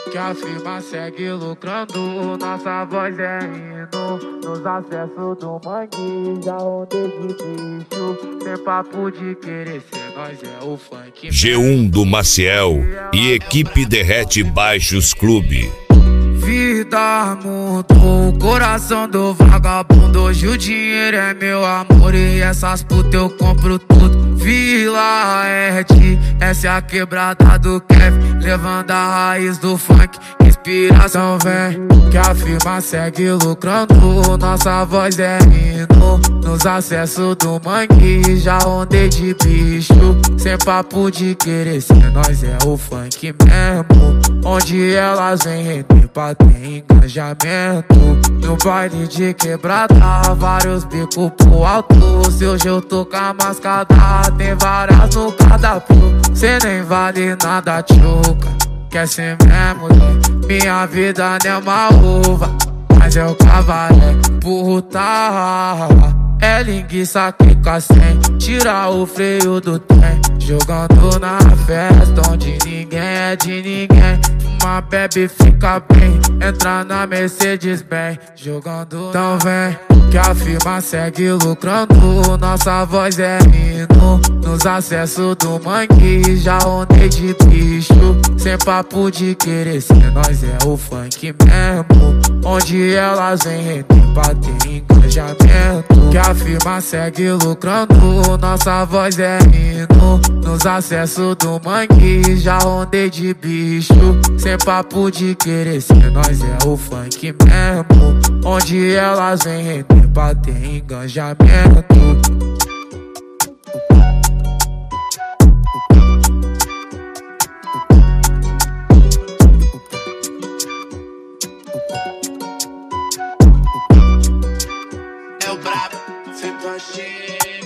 que a firma segue lucrando. Nossa voz é hino nos acessos do mangue. Já rodei de bicho, sem papo de querer ser, nós é o funk. G1 do Maciel e equipe Derrete Baixos Clube. Vida mudou o coração do vagabundo. Hoje o dinheiro é meu amor e essas putas eu compro tudo. Vila Ed, essa é a quebrada do Kevin, levando a raiz do funk. Inspiração vem, que a firma segue lucrando. Nossa voz é hino nos acessos do mangue. Já ondei de bicho, sem papo de querer ser, nós é o funk mesmo. Onde elas vêm render pra ter engajamento. No baile de quebrada, vários bicos pro alto. Se hoje eu tô com a mascada, tem várias no cardápio. Cê nem vale nada, tchuca, quer ser mesmo, né? Minha vida não é uma uva, mas eu cavalei puta. É linguiça que sem tira o freio do trem. Jogando na festa onde ninguém é de ninguém. Fuma, bebe, fica bem, entra na Mercedes bem. Jogando, então vem, que a firma segue lucrando. Nossa voz é hino nos acessos do mangue. Já ondei de bicho, sem papo de querer ser, nós é o funk mesmo. Onde elas vêm render pra ter engajamento. Que a firma segue lucrando. Nossa voz é hino nos acessos do mangue. Já ondei de bicho, sem papo de querer ser, nós é o funk mesmo. Onde elas vêm render pra ter engajamento. É o brabo, sempre achei.